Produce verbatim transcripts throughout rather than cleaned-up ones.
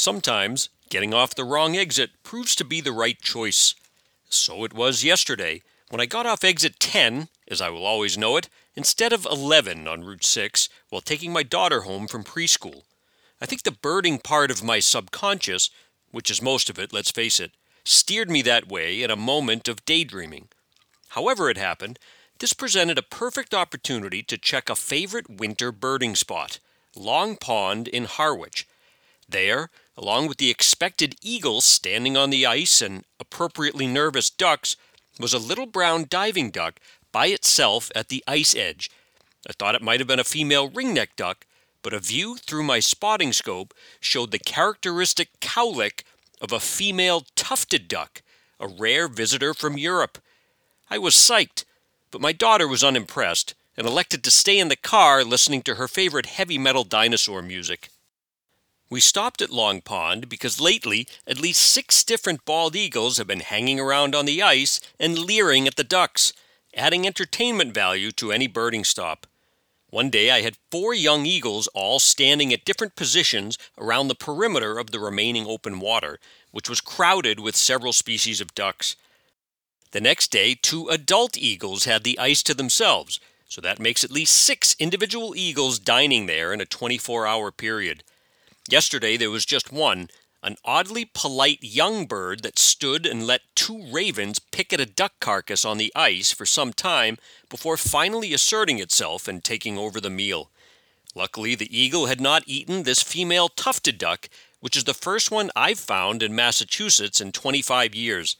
Sometimes, getting off the wrong exit proves to be the right choice. So it was yesterday, when I got off exit ten, as I will always know it, instead of eleven on Route six, while taking my daughter home from preschool. I think the birding part of my subconscious, which is most of it, let's face it, steered me that way in a moment of daydreaming. However it happened, this presented a perfect opportunity to check a favorite winter birding spot, Long Pond in Harwich. There, along with the expected eagles standing on the ice and appropriately nervous ducks, was a little brown diving duck by itself at the ice edge. I thought it might have been a female ringneck duck, but a view through my spotting scope showed the characteristic cowlick of a female tufted duck, a rare visitor from Europe. I was psyched, but my daughter was unimpressed and elected to stay in the car listening to her favorite heavy metal dinosaur music. We stopped at Long Pond because lately at least six different bald eagles have been hanging around on the ice and leering at the ducks, adding entertainment value to any birding stop. One day I had four young eagles all standing at different positions around the perimeter of the remaining open water, which was crowded with several species of ducks. The next day, two adult eagles had the ice to themselves, so that makes at least six individual eagles dining there in a twenty-four hour period. Yesterday there was just one, an oddly polite young bird that stood and let two ravens pick at a duck carcass on the ice for some time before finally asserting itself and taking over the meal. Luckily, the eagle had not eaten this female tufted duck, which is the first one I've found in Massachusetts in twenty-five years.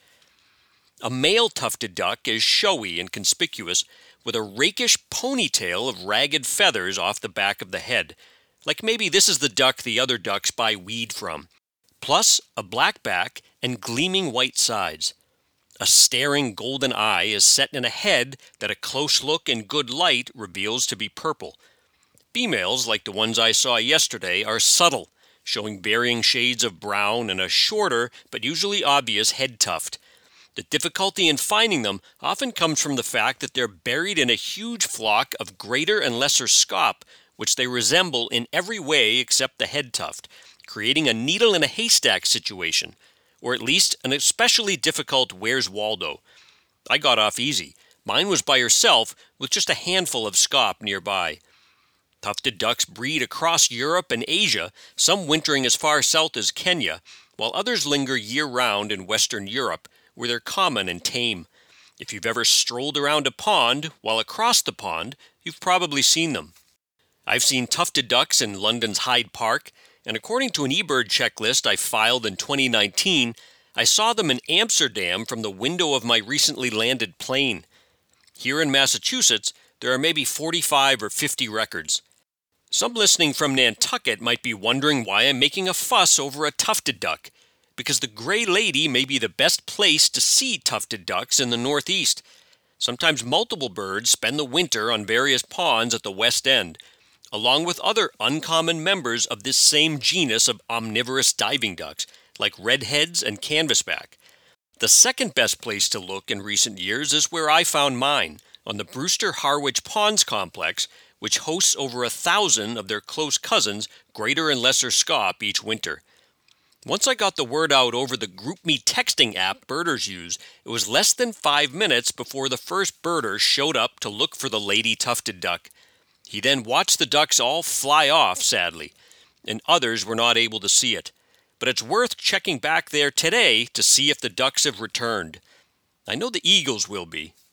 A male tufted duck is showy and conspicuous, with a rakish ponytail of ragged feathers off the back of the head, like maybe this is the duck the other ducks buy weed from, plus a black back and gleaming white sides. A staring golden eye is set in a head that a close look in good light reveals to be purple. Females, like the ones I saw yesterday, are subtle, showing varying shades of brown and a shorter but usually obvious head tuft. The difficulty in finding them often comes from the fact that they're buried in a huge flock of greater and lesser scaup, which they resemble in every way except the head tuft, creating a needle in a haystack situation, or at least an especially difficult Where's Waldo. I got off easy. Mine was by herself, with just a handful of scaup nearby. Tufted ducks breed across Europe and Asia, some wintering as far south as Kenya, while others linger year-round in Western Europe, where they're common and tame. If you've ever strolled around a pond while across the pond, you've probably seen them. I've seen tufted ducks in London's Hyde Park, and according to an eBird checklist I filed in twenty nineteen, I saw them in Amsterdam from the window of my recently landed plane. Here in Massachusetts, there are maybe forty-five or fifty records. Some listening from Nantucket might be wondering why I'm making a fuss over a tufted duck, because the Gray Lady may be the best place to see tufted ducks in the Northeast. Sometimes multiple birds spend the winter on various ponds at the West End, along with other uncommon members of this same genus of omnivorous diving ducks, like redheads and canvasback. The second best place to look in recent years is where I found mine, on the Brewster Harwich Ponds Complex, which hosts over a thousand of their close cousins, greater and lesser scaup, each winter. Once I got the word out over the GroupMe texting app birders use, it was less than five minutes before the first birder showed up to look for the lady tufted duck. He then watched the ducks all fly off, sadly, and others were not able to see it. But it's worth checking back there today to see if the ducks have returned. I know the eagles will be.